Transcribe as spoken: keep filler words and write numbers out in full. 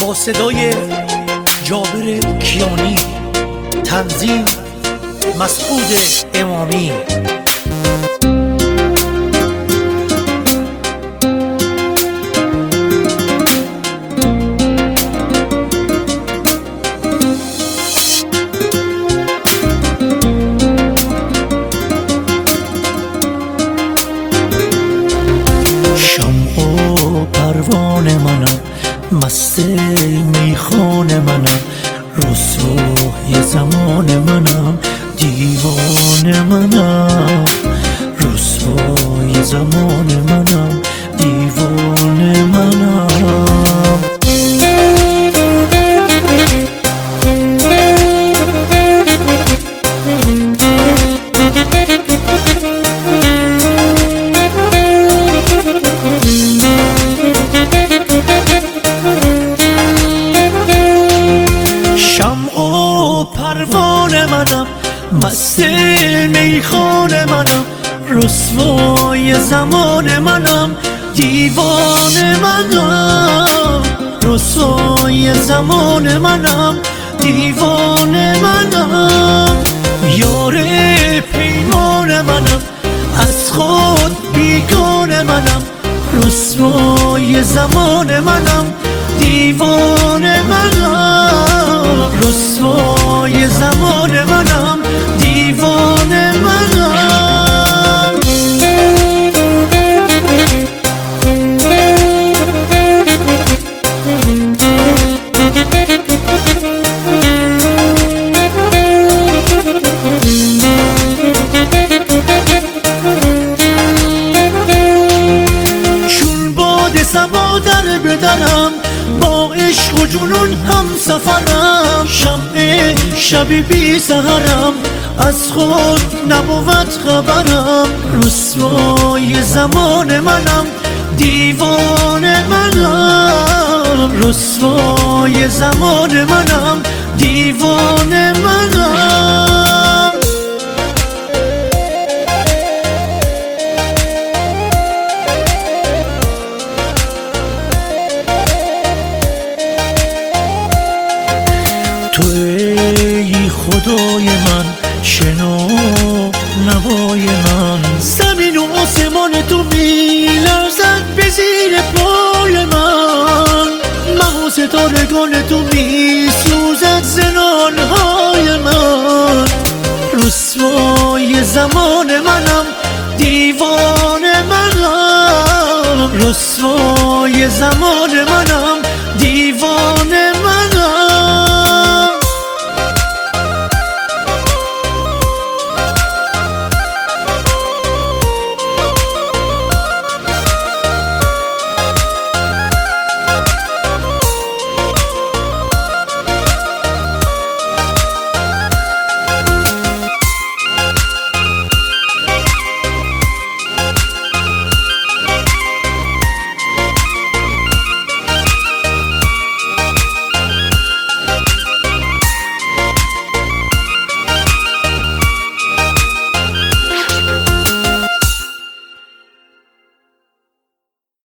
با صدای جابر کیانی، تنظیم مسعود امامی. شمع و پروانه منم، مست میخانه منم، رسوای زمان منم، دیوانه منم، رسوای زمان منم، دیوانه منم. پروانه منم، مست میخانه منم، رسوای زمان منم، دیوانه منم، رسوای زمان منم، دیوانه منم. یار پیمان منم، از خود بیگانه منم، رسوای زمان منم، دیوانه منم، رسوای زمان منم، دیوانه منم. چون باد صبا در بدنم، با عشق و جنون هم سفرم، شمع شبی بی سهرم، از خود نبود خبرم، رسوای زمان منم، دیوانه منم، رسوای زمان منم، دیوانه منم. تو ای خدای من، شنو نوای من، زمین و آسمان تو می لرزد به زیر پای من، مه و ستارگان تو می سوزد زنانهای من، رسوای زمان منم، دیوانه منم، رسوای زمان منم، دیوانه